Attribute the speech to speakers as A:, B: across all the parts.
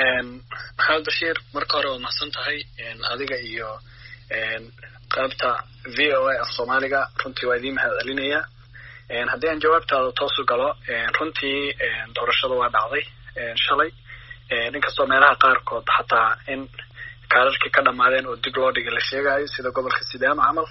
A: maxamed bashiir marka hore waa mahadsan tahay adiga iyo qaybta VOA af Soomaaliga runtii waa idin mahad celinaya haddii aan jawaabtaada toos u galo runtii doorashada waa dhacday shalay inkastoo meelaha qaarkood xataa in kaararkii ka dhamaadeen oo dib loo dhigay la sheegayo sida gobolka Sidaama camal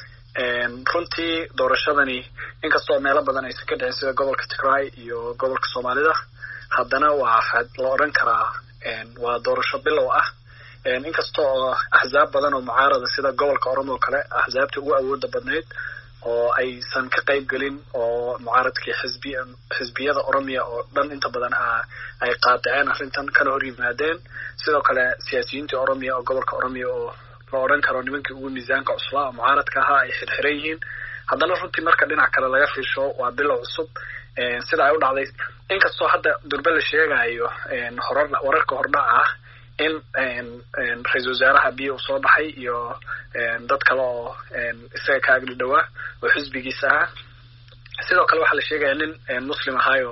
A: runtii doorashadani inkastoo meelo badan aysan ka dhicin sida gobolka Tigray iyo gobolka Soomaalida haddana waa la oran karaa waa doorasho bilow ah inkastoo axzaab badan oo mucaarada sida gobolka Oromo kale axzaabta ugu awoodda badneed oo aysan ka qayb galin oo mucaaradkii xisbiyada Oromiya oo dhan inta badan ay qaadaceen arrintan kana hor yimaadeen sidoo kale siyaasiyiintii Oromiya oo gobolka Oromiya oo la oran karo nimankii ugu miisaanka cuslaa mucaaradka ahaa ay xirxiran yihiin haddana runtii marka dhinac kale laga fiirsho waa bilow cusub sida ay u dhacday inkastoo hadda durba la sheegayo wararka hordhaca ah in ra-iisul wasaaraha biyo soo baxay iyo dad kale oo isaga ka agli dhawaa oo xisbigiisa ah sidoo kale waxaa la sheegaya nin muslim ahaayo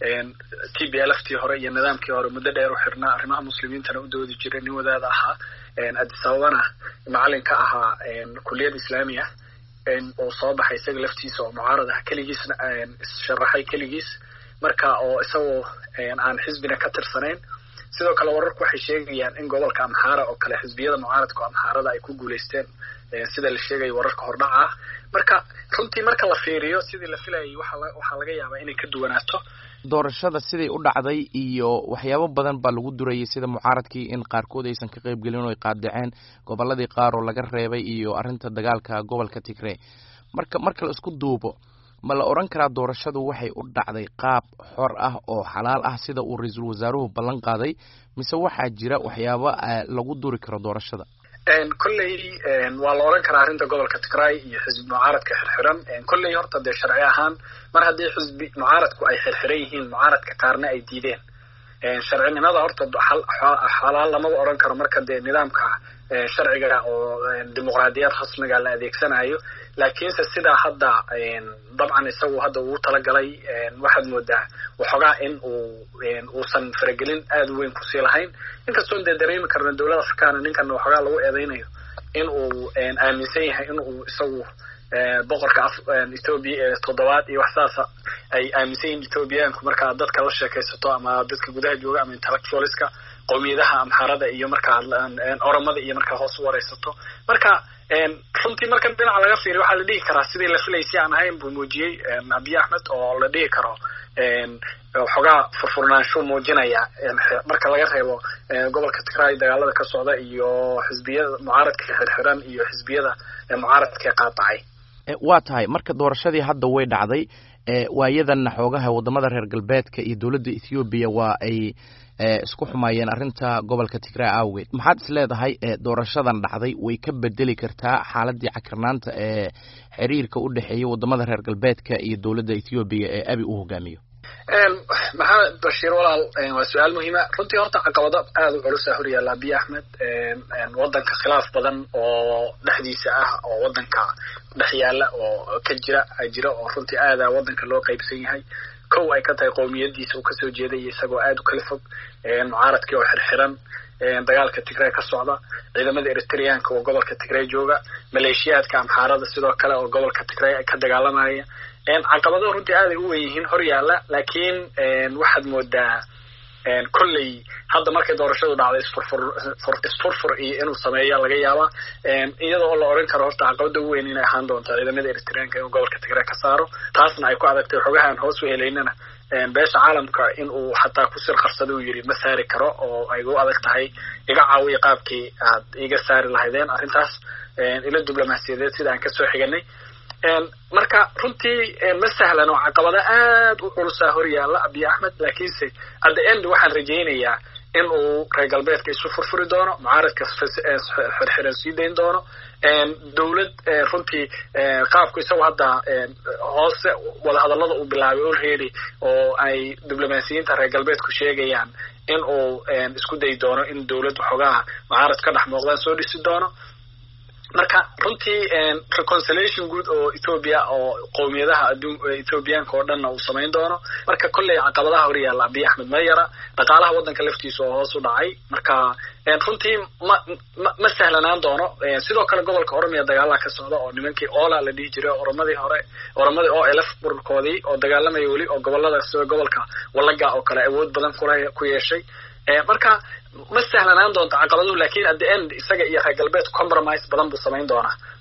A: TPLF-tii hore iyo nidaamkii hore muddo dheer u xirnaa arrimaha muslimiintana u doodi jiray nin wadaad ahaa Addis Ababana macalin ka ahaa kulliyad islaamiya oo soo baxay isaga laftiisa oo mucaarad ah keligiisna sharaxay keligiis marka oo isagoo aan xisbina ka tirsanayn sidoo kale wararku waxay sheegayaan in gobolka Amhara oo kale xisbiyada mucaaradka Amharada ay ku guuleysteen sida la sheegay wararka hordhaca marka runtii marka la fiiriyo sidii la filayay waxa laga yaabaa inay ka duwanaato
B: doorashada sidii u dhacday iyo waxyaabo badan baa lagu durayay sida mucaaradkii in qaarkood aysan ka qayb galin oo ay qaadaceen goboladii qaar oo laga reebay iyo arrinta dagaalka gobolka Tigray marka la isku duubo ma la oran karaa doorashadu waxay u dhacday qaab xor ah oo xalaal ah sida uu ra'iisul wasaaruhu ballan qaaday mise waxaa jira waxyaabo lagu duri karo doorashada
A: kulley waa la oran karaa arrinta gobolka Tigray iyo xisbi mucaaradka xirxiran kulley horta de sharci ahaan mar haddii xisbi mucaaradku ay xirxiran yihiin mucaaradka qaarna ay diideen sharcinimada horta xalaal lama oran karo marka de nidaamka sharciga oo dimuqraadiyad rasmiga la adeegsanayo laakiinse sidaa hadda dabcan isagu hadda uu talagalay waxaad moodaa waxoogaa in uusan faragelin aad u weyn ku sii lahayn inkastoo de dareemi karno dowladda Afrikaana ninkan waxoogaa lagu eedeynayo in uu aaminsan yahay in uu isagu boqorka Ethiopia toddobaad iyo waxsaasa ay aaminsan yihiin Ethiopiaanku marka dadka la sheekaysato ama dadka gudaha jooga ama intellectualska qowmiyadaha Amharada iyo marka Oromada iyo marka hoos u wareysato marka runtii marka dhinaca laga fiiriyo waxaa la dhihi karaa sidii la filaysay aan ahayn buu muujiyey Abiy Ahmed oo la dhihi karo waxoogaa furfurnaansho muujinaya marka laga reebo gobolka Tigray dagaalada ka socda iyo xisbiyada mucaaradka xirxiran iyo xisbiyada mucaaradka qaatacay
B: waa tahay marka doorashadii hadda way dhacday waayadan xoogaha wadamada reer galbeedka iyo dawladda Ethiopia waa ay isku xumaayeen arrinta gobolka Tigray awgeed maxaad is leedahay doorashadan dhacday way ka bedeli kartaa xaaladii cakirnaanta ee xiriirka u dhaxeeya wadamada reer galbeedka iyo dawladda Ethiopia ee Abiy uu hogaamiyo
A: maxamed bashiir walaal waa su'aal muhiim ah runtii horta caqabado aad u culus ah horyaala Abiy Ahmed wadanka khilaaf badan oo dhexdiisa ah oo wadanka dhexyaala oo ka jira oo runtii aad wadanka loo qaybsan yahay kow ay ka tahay qowmiyadiisa uu ka soo jeeday isagoo aad u kala fog mucaaradkii oo xirxiran dagaalka Tigray ka socda ciidamada Eritreanka oo gobolka Tigray jooga maleeshiyaadka Amharada sidoo kale oo gobolka Tigray ka dagaalamaya caqabado runtii aad u weyn horyaala laakiin waxaad moodaa kulley hadda markay doorashadu dhacday isfurfur iyo inuu sameeyo laga yaaba iyadoo la oran karo horta caqabada ugu weyn inay ahaan doonto ciidamada Eritreanka in gobolka Tigray ka saaro taasna ay ku adagtay xogahan hoos u heleynana beesha caalamka in uu xataa ku sir qarsado uu yiri ma saari karo oo ay u adag tahay iga caawiyo qaabkii aad iga saari lahaydeen arrintaas ila diblomaasiyadeed sida aan ka soo xiganay marka runtii ma sahlan oo caqabado aad u culus horyaala Abiy Ahmed laakiinse at the end waxaan rajaynayaa in uu reer galbeedka isu furfuri doono mucaaradka xirxiran sii dayn doono dawlad runtii qaabku isagoo hadda hoose wada hadallada uu bilaabay already oo ay diblomaasiyiinta reer galbeedku sheegayaan in uu isku day doono in dawlad waxoogaa mucaarad ka dhex muuqdaan soo dhisi doono marka runtii reconciliation guud oo Ethiopia oo qowmiyadaha Ethiopian oo dhan uu sameyn doono marka kulli caqabadaha hor yaala Abiy Ahmed ma yara dhaqaalaha wadanka laftiisa oo hoos u dhacay marka runtii ma sahlanaan doono sidoo kale gobolka Oromia dagaal ka socda oo nimankii Ola la dhigi jiray Oromadii oo elaf burkoodii oo dagaalamay wali oo gobolada soo gobolka Walaga oo kale awood badan ku yeeshay marka ma sahlanaan doonto caqabaduhu laakiin at the end isaga iyo reer galbeed compromise badan buu sameyn doonaa